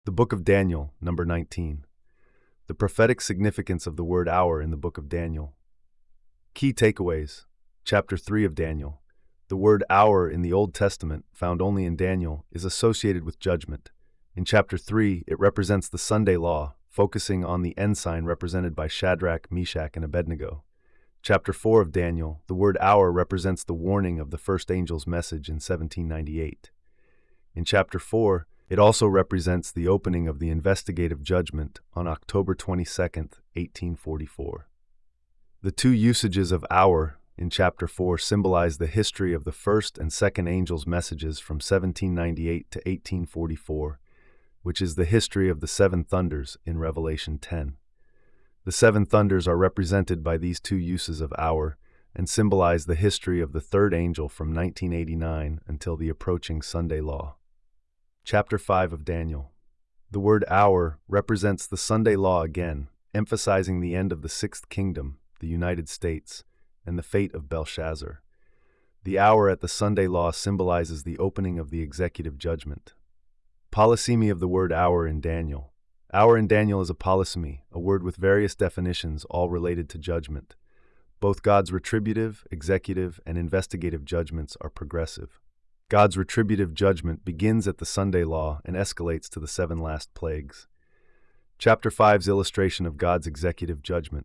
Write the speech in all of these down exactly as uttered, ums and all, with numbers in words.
The Book of Daniel, number nineteen. The prophetic significance of the word hour in the Book of Daniel. Key takeaways. Chapter three of Daniel. The word hour in the Old Testament, found only in Daniel, is associated with judgment. In chapter three, it represents the Sunday law, focusing on the ensign represented by Shadrach, Meshach, and Abednego. Chapter four of Daniel, the word hour represents the warning of the first angel's message in seventeen ninety-eight. In chapter four, it also represents the opening of the investigative judgment on October twenty-second, eighteen forty-four. The two usages of hour in chapter four symbolize the history of the first and second angel's messages from seventeen ninety-eight to eighteen forty-four, which is the history of the seven thunders in Revelation ten. The seven thunders are represented by these two uses of hour and symbolize the history of the third angel from nineteen eighty-nine until the approaching Sunday law. Chapter five of Daniel. The word hour represents the Sunday law again, emphasizing the end of the sixth kingdom, the United States, and the fate of Belshazzar. The hour at the Sunday law symbolizes the opening of the executive judgment. Polysemy of the word hour in Daniel. Hour in Daniel is a polysemy, a word with various definitions, all related to judgment. Both God's retributive, executive, and investigative judgments are progressive. God's retributive judgment begins at the Sunday law and escalates to the seven last plagues. Chapter five's illustration of God's executive judgment.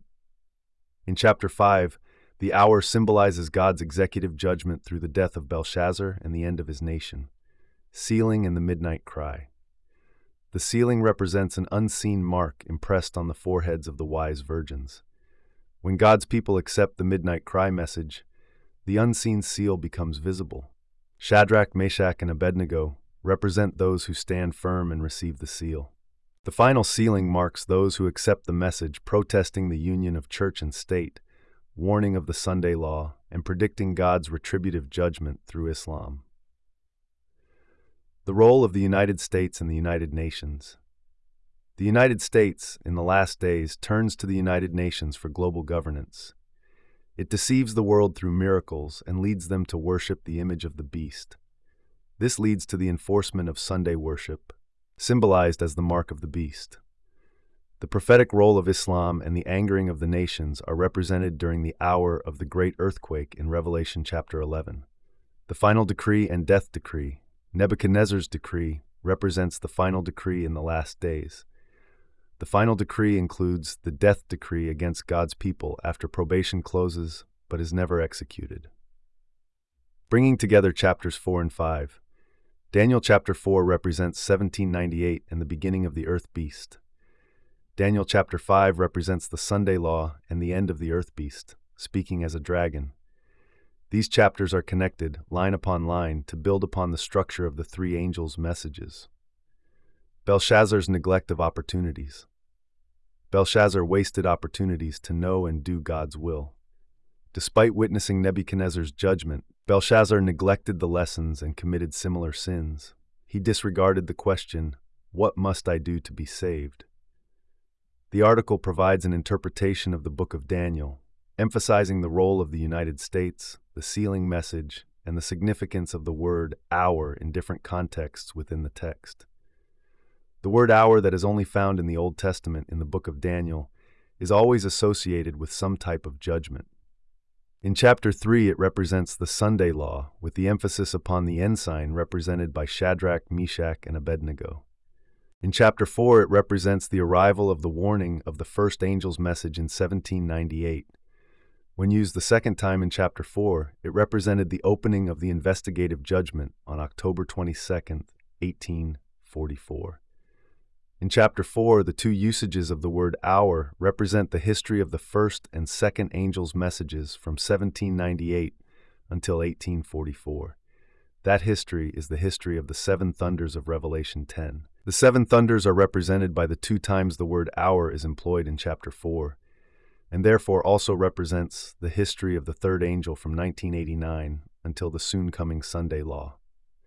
In chapter five, the hour symbolizes God's executive judgment through the death of Belshazzar and the end of his nation. Sealing and the midnight cry. The sealing represents an unseen mark impressed on the foreheads of the wise virgins. When God's people accept the midnight cry message, the unseen seal becomes visible. Shadrach, Meshach, and Abednego represent those who stand firm and receive the seal. The final sealing marks those who accept the message, protesting the union of church and state, warning of the Sunday law, and predicting God's retributive judgment through Islam. The role of the United States and the United Nations. The United States, in the last days, turns to the United Nations for global governance. It deceives the world through miracles and leads them to worship the image of the beast. This leads to the enforcement of Sunday worship, symbolized as the mark of the beast. The prophetic role of Islam and the angering of the nations are represented during the hour of the great earthquake in Revelation chapter eleven. The final decree and death decree, Nebuchadnezzar's decree, represents the final decree in the last days. The final decree includes the death decree against God's people after probation closes but is never executed. Bringing together chapters four and five. Daniel chapter four represents seventeen ninety-eight and the beginning of the earth beast. Daniel chapter five represents the Sunday law and the end of the earth beast, speaking as a dragon. These chapters are connected, line upon line, to build upon the structure of the three angels' messages. Belshazzar's neglect of opportunities. Belshazzar wasted opportunities to know and do God's will. Despite witnessing Nebuchadnezzar's judgment, Belshazzar neglected the lessons and committed similar sins. He disregarded the question, "What must I do to be saved?" The article provides an interpretation of the Book of Daniel, emphasizing the role of the United States, the sealing message, and the significance of the word hour in different contexts within the text. The word hour that is only found in the Old Testament in the Book of Daniel is always associated with some type of judgment. In chapter three, it represents the Sunday law, with the emphasis upon the ensign represented by Shadrach, Meshach, and Abednego. In chapter four, it represents the arrival of the warning of the first angel's message in seventeen ninety-eight. When used the second time in chapter four, it represented the opening of the investigative judgment on October twenty-second, eighteen forty-four. In chapter four, the two usages of the word hour represent the history of the first and second angel's messages from seventeen ninety-eight until eighteen forty-four. That history is the history of the seven thunders of Revelation ten. The seven thunders are represented by the two times the word hour is employed in chapter four, and therefore also represents the history of the third angel from nineteen eighty-nine until the soon-coming Sunday law.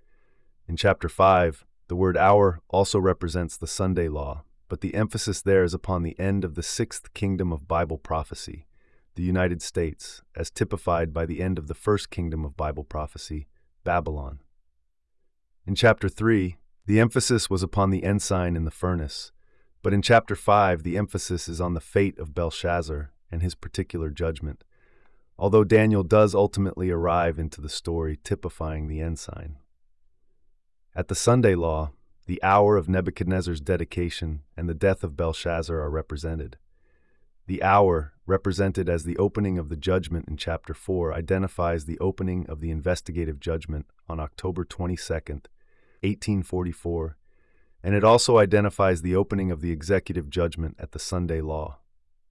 In chapter five, the word hour also represents the Sunday law, but the emphasis there is upon the end of the sixth kingdom of Bible prophecy, the United States, as typified by the end of the first kingdom of Bible prophecy, Babylon. In chapter three, The emphasis was upon the ensign in the furnace, but in chapter five, the emphasis is on the fate of Belshazzar and his particular judgment, although Daniel does ultimately arrive into the story typifying the ensign. At the Sunday law, the hour of Nebuchadnezzar's dedication and the death of Belshazzar are represented. The hour, represented as the opening of the judgment in chapter four, identifies the opening of the investigative judgment on October twenty-second, eighteen forty-four, and it also identifies the opening of the executive judgment at the Sunday law.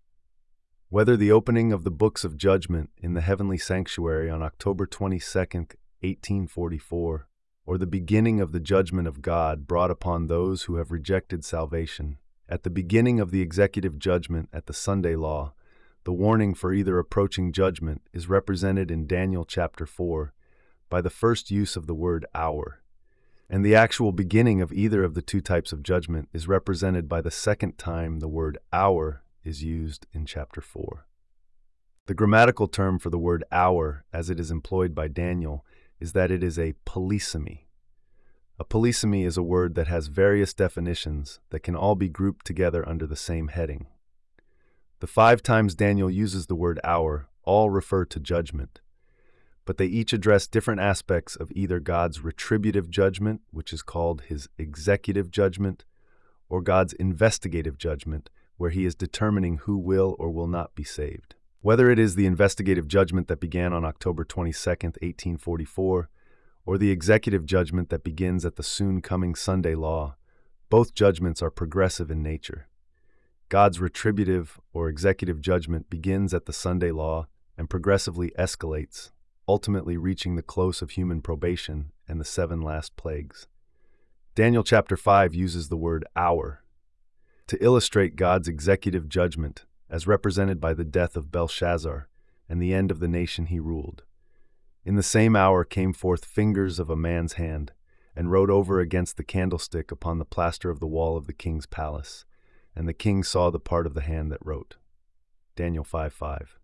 Whether the opening of the books of judgment in the heavenly sanctuary on October twenty-second, eighteen forty-four, or the beginning of the judgment of God brought upon those who have rejected salvation, at the beginning of the executive judgment at the Sunday law, the warning for either approaching judgment is represented in Daniel chapter four by the first use of the word hour, and the actual beginning of either of the two types of judgment is represented by the second time the word hour is used in chapter four. The grammatical term for the word hour, as it is employed by Daniel, is that it is a polysemy. A polysemy is a word that has various definitions that can all be grouped together under the same heading. The five times Daniel uses the word hour all refer to judgment, but they each address different aspects of either God's retributive judgment, which is called his executive judgment, or God's investigative judgment, where he is determining who will or will not be saved. Whether it is the investigative judgment that began on October twenty-second, eighteen forty-four, or the executive judgment that begins at the soon-coming Sunday law, both judgments are progressive in nature. God's retributive or executive judgment begins at the Sunday law and progressively escalates, ultimately reaching the close of human probation and the seven last plagues. Daniel chapter five uses the word hour to illustrate God's executive judgment as represented by the death of Belshazzar and the end of the nation he ruled. In the same hour came forth fingers of a man's hand, and wrote over against the candlestick upon the plaster of the wall of the king's palace, and the king saw the part of the hand that wrote. Daniel five five.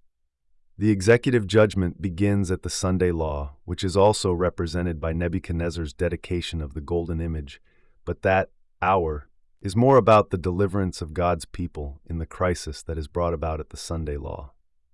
The executive judgment begins at the Sunday law, which is also represented by Nebuchadnezzar's dedication of the golden image, but that hour is more about the deliverance of God's people in the crisis that is brought about at the Sunday law.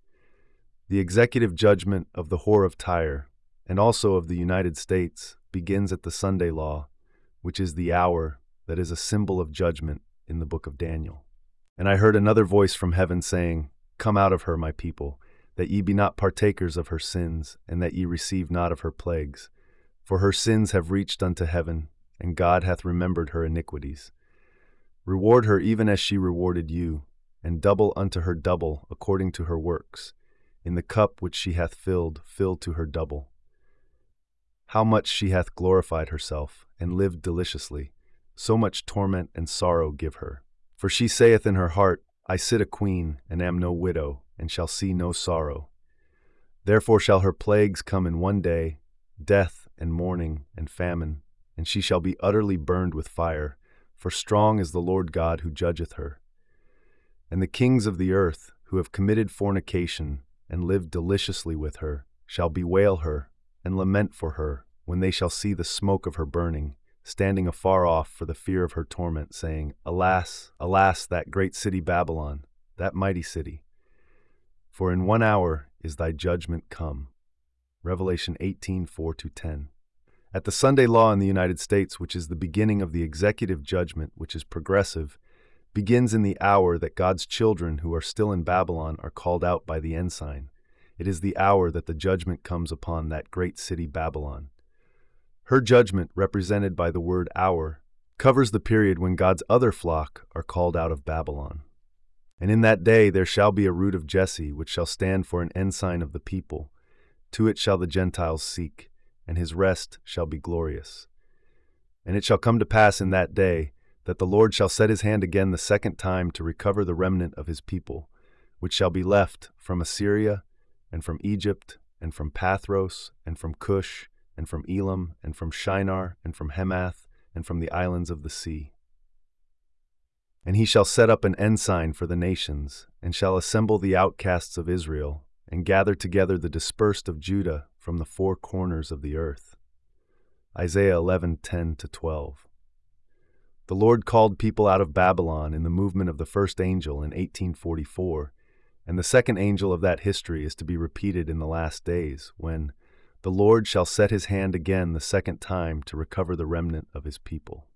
The executive judgment of the whore of Tyre, and also of the United States, begins at the Sunday law, which is the hour that is a symbol of judgment in the book of Daniel. And I heard another voice from heaven saying, Come out of her, my people, that ye be not partakers of her sins, and that ye receive not of her plagues. For her sins have reached unto heaven, and God hath remembered her iniquities. Reward her even as she rewarded you, and double unto her double according to her works. In the cup which she hath filled, fill to her double. How much she hath glorified herself, and lived deliciously, so much torment and sorrow give her. For she saith in her heart, I sit a queen, and am no widow, and shall see no sorrow. Therefore shall her plagues come in one day, death and mourning and famine, and she shall be utterly burned with fire, for strong is the Lord God who judgeth her. And the kings of the earth, who have committed fornication, and lived deliciously with her, shall bewail her, and lament for her, when they shall see the smoke of her burning, standing afar off for the fear of her torment, saying, Alas, alas, that great city Babylon, that mighty city! For in one hour is thy judgment come. Revelation eighteen, four to ten. At the Sunday law in the United States, which is the beginning of the executive judgment, which is progressive, begins in the hour that God's children who are still in Babylon are called out by the ensign. It is the hour that the judgment comes upon that great city Babylon. Her judgment, represented by the word hour, covers the period when God's other flock are called out of Babylon. And in that day there shall be a root of Jesse, which shall stand for an ensign of the people. To it shall the Gentiles seek, and his rest shall be glorious. And it shall come to pass in that day, that the Lord shall set his hand again the second time to recover the remnant of his people, which shall be left from Assyria, and from Egypt, and from Pathros, and from Cush, and from Elam, and from Shinar, and from Hamath, and from the islands of the sea. And he shall set up an ensign for the nations, and shall assemble the outcasts of Israel, and gather together the dispersed of Judah from the four corners of the earth. Isaiah eleven ten to twelve. The Lord called people out of Babylon in the movement of the first angel in eighteen forty-four, and the second angel of that history is to be repeated in the last days, when the Lord shall set his hand again the second time to recover the remnant of his people.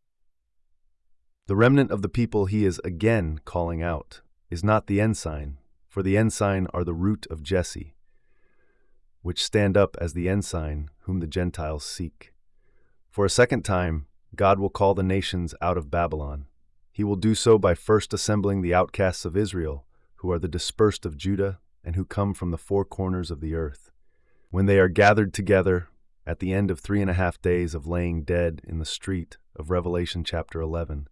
The remnant of the people he is again calling out is not the ensign, for the ensign are the root of Jesse, which stand up as the ensign whom the Gentiles seek. For a second time, God will call the nations out of Babylon. He will do so by first assembling the outcasts of Israel, who are the dispersed of Judah and who come from the four corners of the earth. When they are gathered together at the end of three and a half days of laying dead in the street of Revelation chapter eleven,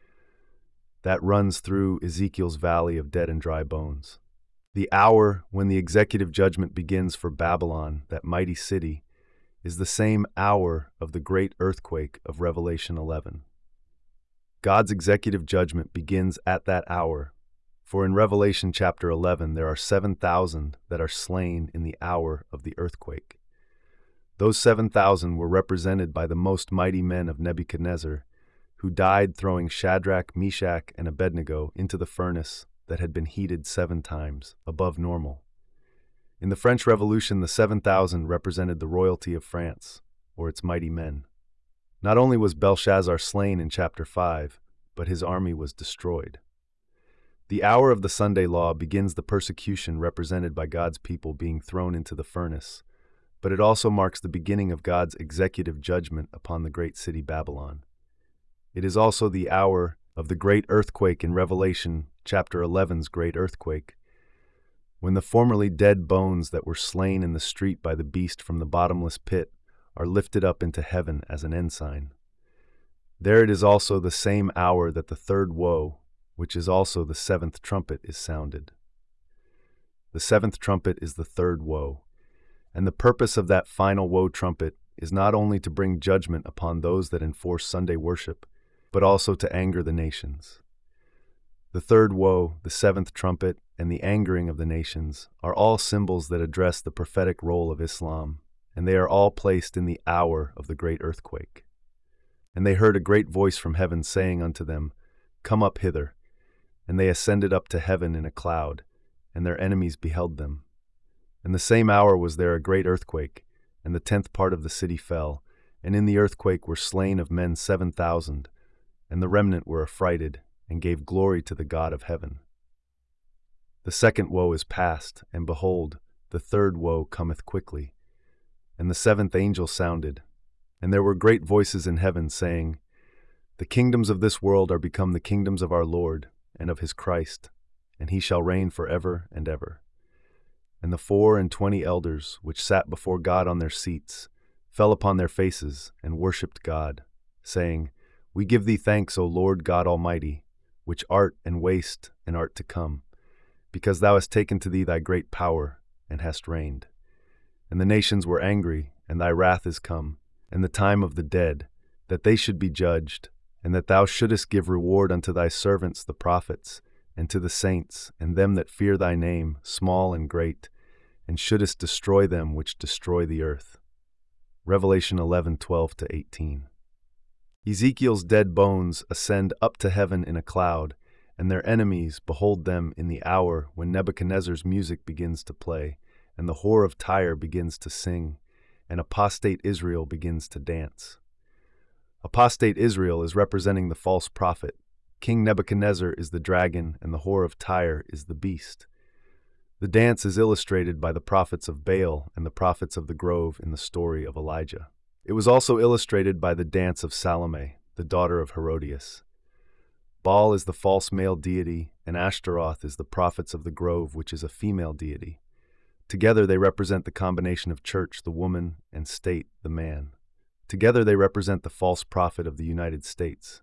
that runs through Ezekiel's valley of dead and dry bones. The hour when the executive judgment begins for Babylon, that mighty city, is the same hour of the great earthquake of Revelation eleven. God's executive judgment begins at that hour, for in Revelation chapter eleven there are seven thousand that are slain in the hour of the earthquake. Those seven thousand were represented by the most mighty men of Nebuchadnezzar, who died throwing Shadrach, Meshach, and Abednego into the furnace that had been heated seven times above normal. In the French Revolution, the seven thousand represented the royalty of France, or its mighty men. Not only was Belshazzar slain in chapter five, but his army was destroyed. The hour of the Sunday law begins the persecution represented by God's people being thrown into the furnace, but it also marks the beginning of God's executive judgment upon the great city Babylon. It is also the hour of the great earthquake in Revelation chapter eleven's great earthquake, when the formerly dead bones that were slain in the street by the beast from the bottomless pit are lifted up into heaven as an ensign. There it is also the same hour that the third woe, which is also the seventh trumpet, is sounded. The seventh trumpet is the third woe, and the purpose of that final woe trumpet is not only to bring judgment upon those that enforce Sunday worship, but also to anger the nations. The third woe, the seventh trumpet, and the angering of the nations are all symbols that address the prophetic role of Islam, and they are all placed in the hour of the great earthquake. And they heard a great voice from heaven saying unto them, Come up hither. And they ascended up to heaven in a cloud, and their enemies beheld them. In the same hour was there a great earthquake, and the tenth part of the city fell, and in the earthquake were slain of men seven thousand, and the remnant were affrighted, and gave glory to the God of heaven. The second woe is past, and behold, the third woe cometh quickly. And the seventh angel sounded, and there were great voices in heaven, saying, The kingdoms of this world are become the kingdoms of our Lord, and of his Christ, and he shall reign for ever and ever. And the four and twenty elders, which sat before God on their seats, fell upon their faces, and worshipped God, saying, We give thee thanks, O Lord God Almighty, which art and waste and art to come, because thou hast taken to thee thy great power, and hast reigned. And the nations were angry, and thy wrath is come, and the time of the dead, that they should be judged, and that thou shouldest give reward unto thy servants the prophets, and to the saints, and them that fear thy name, small and great, and shouldest destroy them which destroy the earth. Revelation eleven twelve to eighteen. Ezekiel's dead bones ascend up to heaven in a cloud, and their enemies behold them in the hour when Nebuchadnezzar's music begins to play, and the whore of Tyre begins to sing, and apostate Israel begins to dance. Apostate Israel is representing the false prophet. King Nebuchadnezzar is the dragon, and the whore of Tyre is the beast. The dance is illustrated by the prophets of Baal and the prophets of the grove in the story of Elijah. It was also illustrated by the dance of Salome, the daughter of Herodias. Baal is the false male deity, and Ashtaroth is the prophets of the grove, which is a female deity. Together they represent the combination of church, the woman, and state, the man. Together they represent the false prophet of the United States.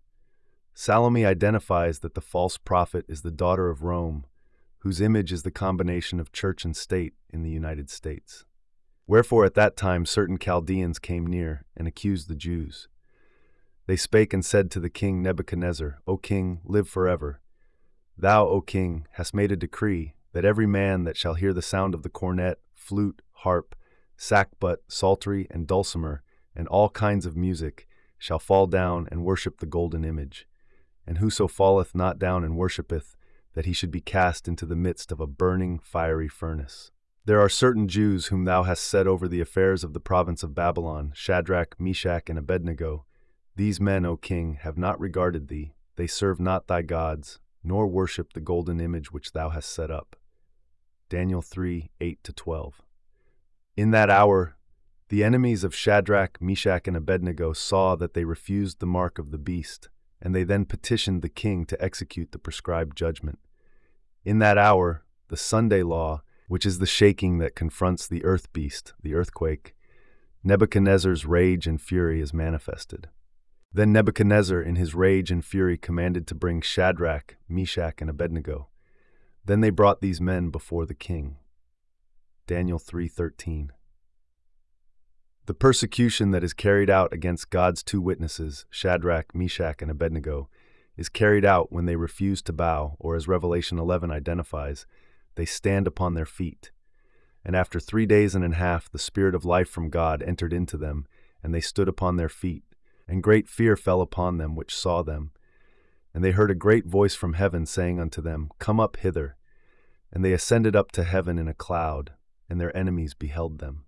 Salome identifies that the false prophet is the daughter of Rome, whose image is the combination of church and state in the United States. Wherefore at that time certain Chaldeans came near and accused the Jews. They spake and said to the king Nebuchadnezzar, O king, live forever. Thou, O king, hast made a decree that every man that shall hear the sound of the cornet, flute, harp, sackbut, psaltery, and dulcimer and all kinds of music, shall fall down and worship the golden image. And whoso falleth not down and worshipeth, that he should be cast into the midst of a burning fiery furnace. There are certain Jews whom thou hast set over the affairs of the province of Babylon, Shadrach, Meshach, and Abednego. These men, O king, have not regarded thee. They serve not thy gods, nor worship the golden image which thou hast set up. Daniel three, eight to twelve. In that hour, the enemies of Shadrach, Meshach, and Abednego saw that they refused the mark of the beast, and they then petitioned the king to execute the prescribed judgment. In that hour, the Sunday law, which is the shaking that confronts the earth beast, the earthquake, Nebuchadnezzar's rage and fury is manifested. Then Nebuchadnezzar, in his rage and fury, commanded to bring Shadrach, Meshach, and Abednego. Then they brought these men before the king. Daniel three thirteen. The persecution that is carried out against God's two witnesses, Shadrach, Meshach, and Abednego, is carried out when they refuse to bow, or as Revelation eleven identifies, they stand upon their feet. And after three days and a half the Spirit of life from God entered into them, and they stood upon their feet. And great fear fell upon them which saw them. And they heard a great voice from heaven saying unto them, Come up hither. And they ascended up to heaven in a cloud, and their enemies beheld them.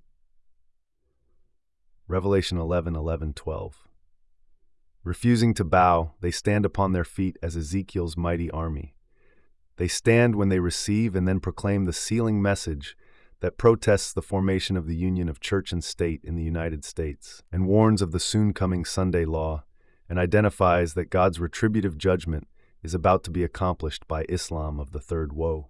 Revelation eleven, eleven, twelve. Refusing to bow, they stand upon their feet as Ezekiel's mighty army. They stand when they receive and then proclaim the sealing message that protests the formation of the union of church and state in the United States, and warns of the soon-coming Sunday law, and identifies that God's retributive judgment is about to be accomplished by Islam of the third woe.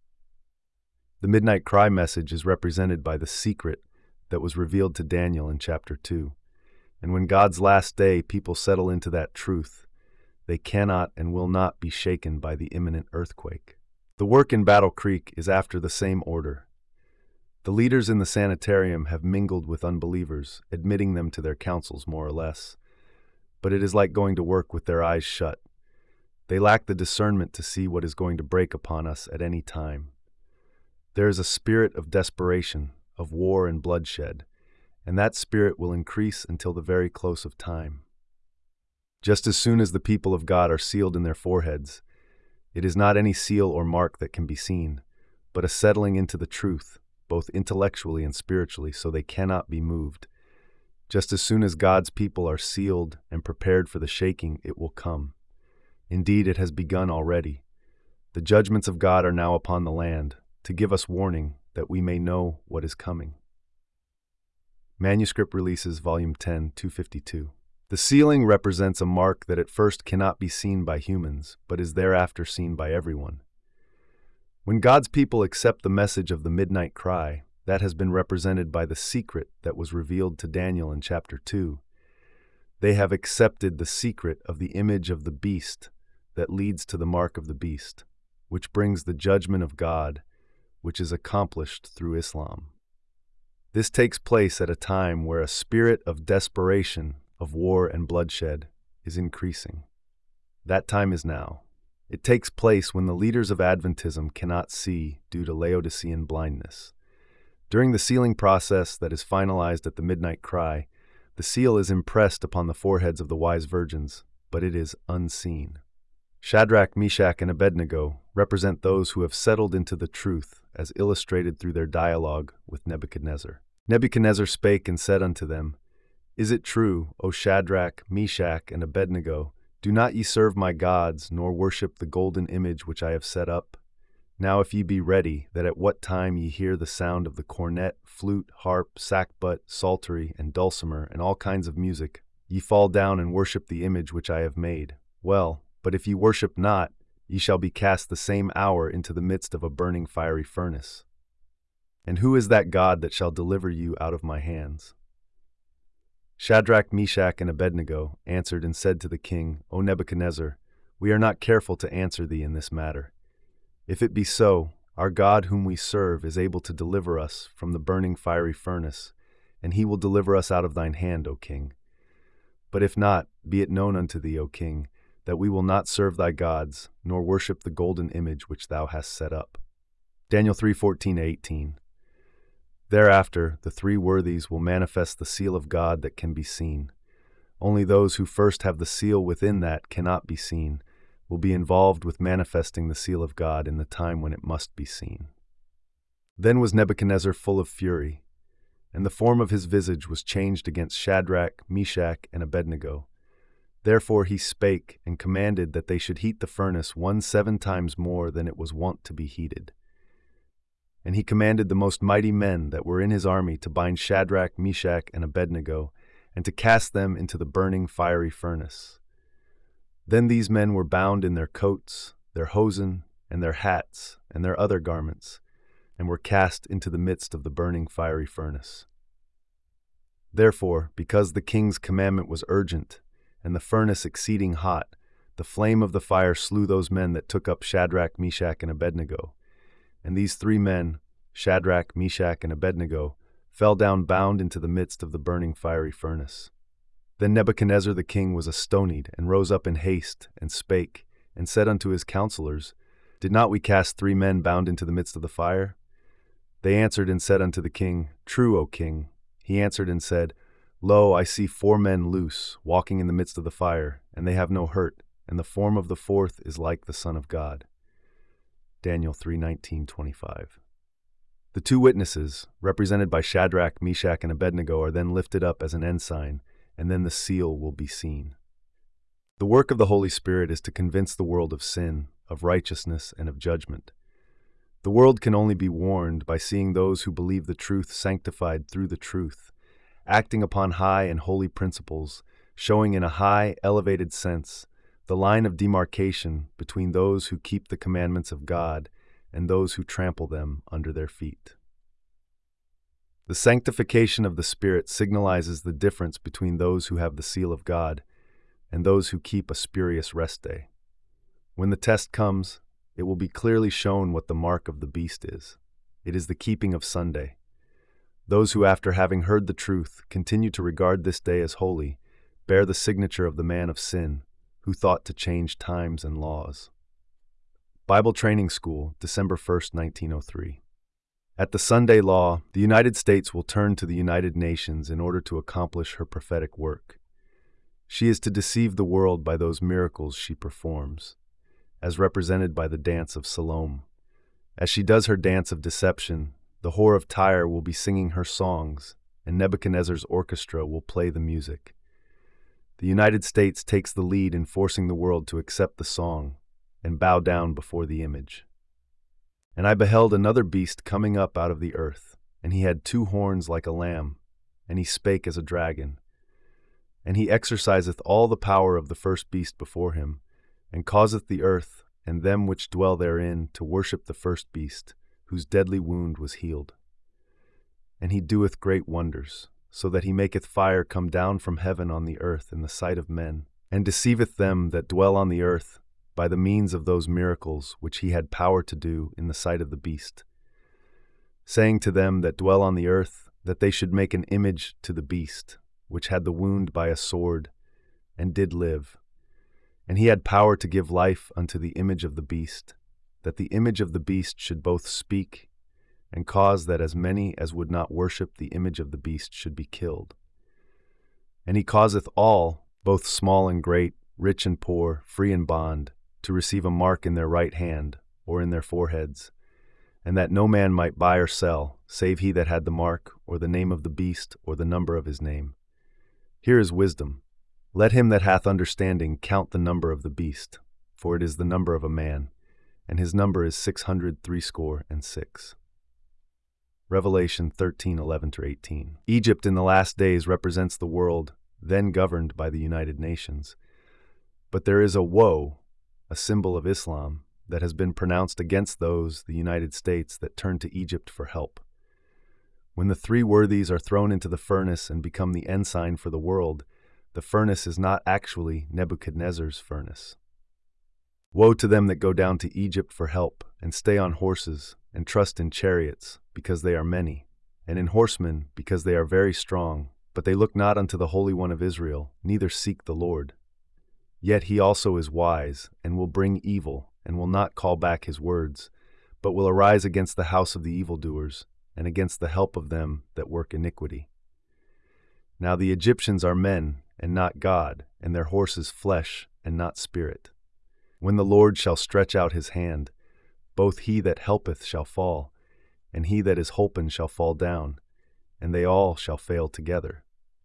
The Midnight Cry message is represented by the secret that was revealed to Daniel in chapter two, and when God's last day people settle into that truth, they cannot and will not be shaken by the imminent earthquake. The work in Battle Creek is after the same order. The leaders in the sanitarium have mingled with unbelievers, admitting them to their councils more or less. But it is like going to work with their eyes shut. They lack the discernment to see what is going to break upon us at any time. There is a spirit of desperation, of war and bloodshed, and that spirit will increase until the very close of time. Just as soon as the people of God are sealed in their foreheads, it is not any seal or mark that can be seen, but a settling into the truth, both intellectually and spiritually, so they cannot be moved. Just as soon as God's people are sealed and prepared for the shaking, it will come. Indeed, it has begun already. The judgments of God are now upon the land, to give us warning that we may know what is coming. Manuscript Releases, Volume ten, two fifty-two. The sealing represents a mark that at first cannot be seen by humans, but is thereafter seen by everyone. When God's people accept the message of the midnight cry, that has been represented by the secret that was revealed to Daniel in chapter two. They have accepted the secret of the image of the beast that leads to the mark of the beast, which brings the judgment of God, which is accomplished through Islam. This takes place at a time where a spirit of desperation, of war and bloodshed, is increasing. That time is now. It takes place when the leaders of Adventism cannot see due to Laodicean blindness. During the sealing process that is finalized at the midnight cry, the seal is impressed upon the foreheads of the wise virgins, but it is unseen. Shadrach, Meshach, and Abednego represent those who have settled into the truth as illustrated through their dialogue with Nebuchadnezzar. Nebuchadnezzar spake and said unto them, Is it true, O Shadrach, Meshach, and Abednego, do not ye serve my gods, nor worship the golden image which I have set up? Now if ye be ready, that at what time ye hear the sound of the cornet, flute, harp, sackbut, psaltery, and dulcimer, and all kinds of music, ye fall down and worship the image which I have made. Well, but if ye worship not, ye shall be cast the same hour into the midst of a burning fiery furnace. And who is that God that shall deliver you out of my hands? Shadrach, Meshach, and Abednego answered and said to the king, O Nebuchadnezzar, we are not careful to answer thee in this matter. If it be so, our God whom we serve is able to deliver us from the burning fiery furnace, and he will deliver us out of thine hand, O king. But if not, be it known unto thee, O king, that we will not serve thy gods, nor worship the golden image which thou hast set up. Daniel three fourteen to eighteen. Thereafter, the three worthies will manifest the seal of God that can be seen. Only those who first have the seal within that cannot be seen will be involved with manifesting the seal of God in the time when it must be seen. Then was Nebuchadnezzar full of fury, and the form of his visage was changed against Shadrach, Meshach, and Abednego. Therefore he spake and commanded that they should heat the furnace one seven times more than it was wont to be heated. And he commanded the most mighty men that were in his army to bind Shadrach, Meshach, and Abednego, and to cast them into the burning fiery furnace. Then these men were bound in their coats, their hosen, and their hats, and their other garments, and were cast into the midst of the burning fiery furnace. Therefore, because the king's commandment was urgent, and the furnace exceeding hot, the flame of the fire slew those men that took up Shadrach, Meshach, and Abednego. And these three men, Shadrach, Meshach, and Abednego, fell down bound into the midst of the burning fiery furnace. Then Nebuchadnezzar the king was astonied, and rose up in haste, and spake, and said unto his counselors, Did not we cast three men bound into the midst of the fire? They answered and said unto the king, True, O king. He answered and said, Lo, I see four men loose, walking in the midst of the fire, and they have no hurt, and the form of the fourth is like the Son of God. Daniel three nineteen to twenty-five. The two witnesses, represented by Shadrach, Meshach, and Abednego, are then lifted up as an ensign, and then the seal will be seen. The work of the Holy Spirit is to convince the world of sin, of righteousness, and of judgment. The world can only be warned by seeing those who believe the truth sanctified through the truth, acting upon high and holy principles, showing in a high, elevated sense the line of demarcation between those who keep the commandments of God and those who trample them under their feet. The sanctification of the Spirit signalizes the difference between those who have the seal of God and those who keep a spurious rest day. When the test comes, it will be clearly shown what the mark of the beast is. It is the keeping of Sunday. Those who, after having heard the truth, continue to regard this day as holy, bear the signature of the man of sin, who thought to change times and laws. Bible Training School, December first, nineteen oh three. At the Sunday Law, the United States will turn to the United Nations in order to accomplish her prophetic work. She is to deceive the world by those miracles she performs, as represented by the dance of Salome. As she does her dance of deception, the whore of Tyre will be singing her songs, and Nebuchadnezzar's orchestra will play the music. The United States takes the lead in forcing the world to accept the song and bow down before the image. And I beheld another beast coming up out of the earth, and he had two horns like a lamb, and he spake as a dragon. And he exerciseth all the power of the first beast before him, and causeth the earth and them which dwell therein to worship the first beast, whose deadly wound was healed. And he doeth great wonders, so that he maketh fire come down from heaven on the earth in the sight of men, and deceiveth them that dwell on the earth by the means of those miracles which he had power to do in the sight of the beast, saying to them that dwell on the earth that they should make an image to the beast, which had the wound by a sword, and did live. And he had power to give life unto the image of the beast, that the image of the beast should both speak, and cause that as many as would not worship the image of the beast should be killed. And he causeth all, both small and great, rich and poor, free and bond, to receive a mark in their right hand, or in their foreheads, and that no man might buy or sell, save he that had the mark, or the name of the beast, or the number of his name. Here is wisdom. Let him that hath understanding count the number of the beast, for it is the number of a man, and his number is six hundred threescore and six. Revelation thirteen eleven to eighteen. Egypt in the last days represents the world, then governed by the United Nations. But there is a woe, a symbol of Islam, that has been pronounced against those, the United States, that turn to Egypt for help. When the three worthies are thrown into the furnace and become the ensign for the world, the furnace is not actually Nebuchadnezzar's furnace. Woe to them that go down to Egypt for help, and stay on horses, and trust in chariots, because they are many, and in horsemen, because they are very strong, but they look not unto the Holy One of Israel, neither seek the Lord. Yet he also is wise, and will bring evil, and will not call back his words, but will arise against the house of the evildoers, and against the help of them that work iniquity. Now the Egyptians are men, and not God, and their horses flesh, and not spirit. When the Lord shall stretch out his hand, both he that helpeth shall fall, and he that is holpen shall fall down, and they all shall fail together.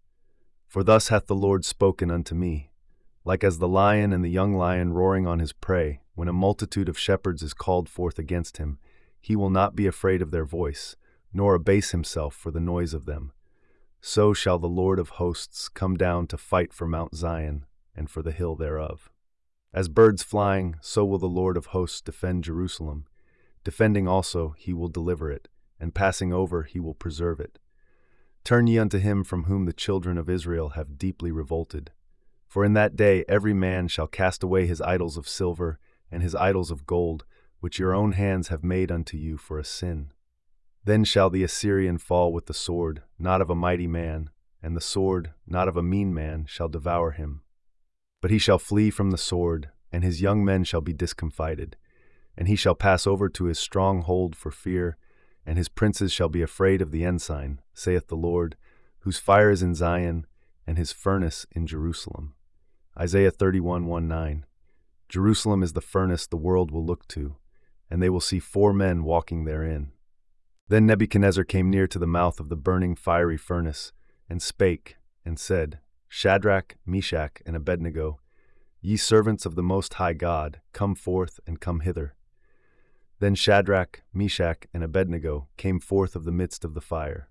For thus hath the Lord spoken unto me, like as the lion and the young lion roaring on his prey, when a multitude of shepherds is called forth against him, he will not be afraid of their voice, nor abase himself for the noise of them. So shall the Lord of hosts come down to fight for Mount Zion, and for the hill thereof. As birds flying, so will the Lord of hosts defend Jerusalem. Defending also, he will deliver it, and passing over, he will preserve it. Turn ye unto him from whom the children of Israel have deeply revolted. For in that day every man shall cast away his idols of silver, and his idols of gold, which your own hands have made unto you for a sin. Then shall the Assyrian fall with the sword, not of a mighty man, and the sword, not of a mean man, shall devour him. But he shall flee from the sword, and his young men shall be discomfited. And he shall pass over to his strong hold for fear, and his princes shall be afraid of the ensign, saith the Lord, whose fire is in Zion, and his furnace in Jerusalem. Isaiah thirty-one, one to nine. Jerusalem is the furnace the world will look to, and they will see four men walking therein. Then Nebuchadnezzar came near to the mouth of the burning fiery furnace, and spake, and said, Shadrach, Meshach, and Abednego, ye servants of the Most High God, come forth and come hither. Then Shadrach, Meshach, and Abednego came forth of the midst of the fire.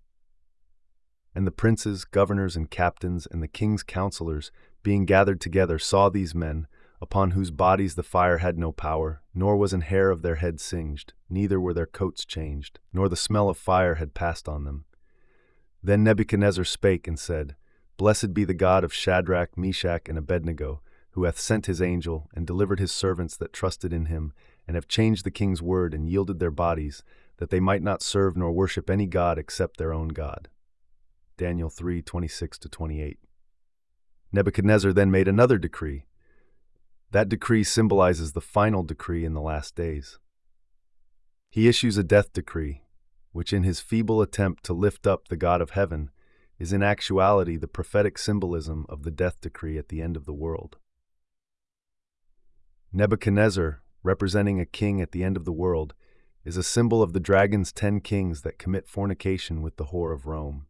And the princes, governors, and captains, and the king's counselors, being gathered together, saw these men, upon whose bodies the fire had no power, nor was an hair of their head singed, neither were their coats changed, nor the smell of fire had passed on them. Then Nebuchadnezzar spake and said, Blessed be the God of Shadrach, Meshach, and Abednego, who hath sent his angel, and delivered his servants that trusted in him, and have changed the king's word, and yielded their bodies, that they might not serve nor worship any god except their own God. Daniel three, twenty-six to twenty-eight. Nebuchadnezzar then made another decree. That decree symbolizes the final decree in the last days. He issues a death decree, which in his feeble attempt to lift up the God of heaven is in actuality the prophetic symbolism of the death decree at the end of the world. Nebuchadnezzar, representing a king at the end of the world, is a symbol of the dragon's ten kings that commit fornication with the whore of Rome.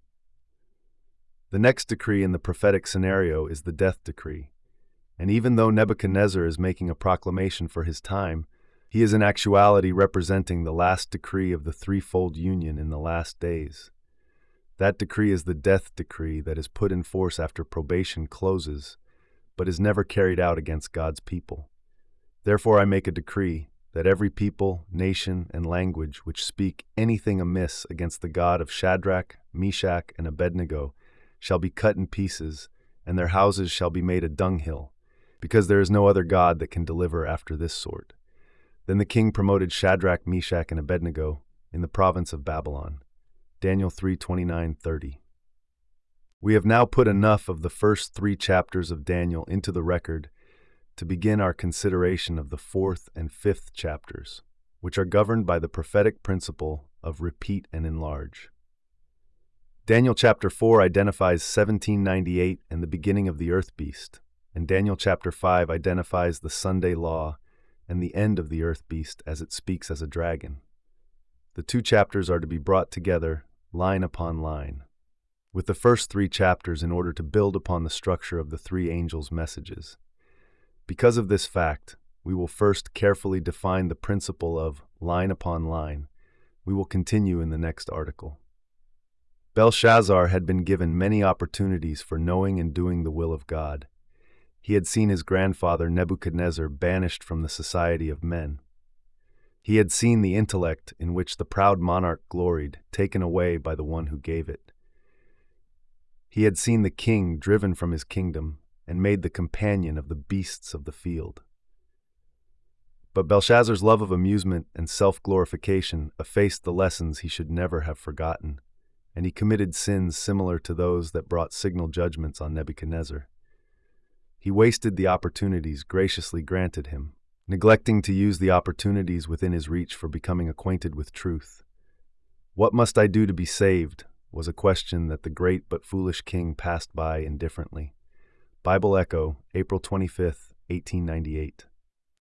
The next decree in the prophetic scenario is the death decree. And even though Nebuchadnezzar is making a proclamation for his time, he is in actuality representing the last decree of the threefold union in the last days. That decree is the death decree that is put in force after probation closes, but is never carried out against God's people. Therefore I make a decree that every people, nation, and language which speak anything amiss against the God of Shadrach, Meshach, and Abednego shall be cut in pieces, and their houses shall be made a dunghill, because there is no other God that can deliver after this sort. Then the king promoted Shadrach, Meshach, and Abednego in the province of Babylon. Daniel three, twenty-nine to thirty. We have now put enough of the first three chapters of Daniel into the record to begin our consideration of the fourth and fifth chapters, which are governed by the prophetic principle of repeat and enlarge. Daniel chapter four identifies seventeen ninety-eight and the beginning of the earth beast, and Daniel chapter five identifies the Sunday law and the end of the earth beast as it speaks as a dragon. The two chapters are to be brought together, line upon line, with the first three chapters in order to build upon the structure of the three angels' messages. Because of this fact, we will first carefully define the principle of line upon line. We will continue in the next article. Belshazzar had been given many opportunities for knowing and doing the will of God. He had seen his grandfather Nebuchadnezzar banished from the society of men. He had seen the intellect in which the proud monarch gloried taken away by the one who gave it. He had seen the king driven from his kingdom and made the companion of the beasts of the field. But Belshazzar's love of amusement and self-glorification effaced the lessons he should never have forgotten, and he committed sins similar to those that brought signal judgments on Nebuchadnezzar. He wasted the opportunities graciously granted him, neglecting to use the opportunities within his reach for becoming acquainted with truth. What must I do to be saved? Was a question that the great but foolish king passed by indifferently. Bible Echo, April twenty-fifth, eighteen ninety-eight.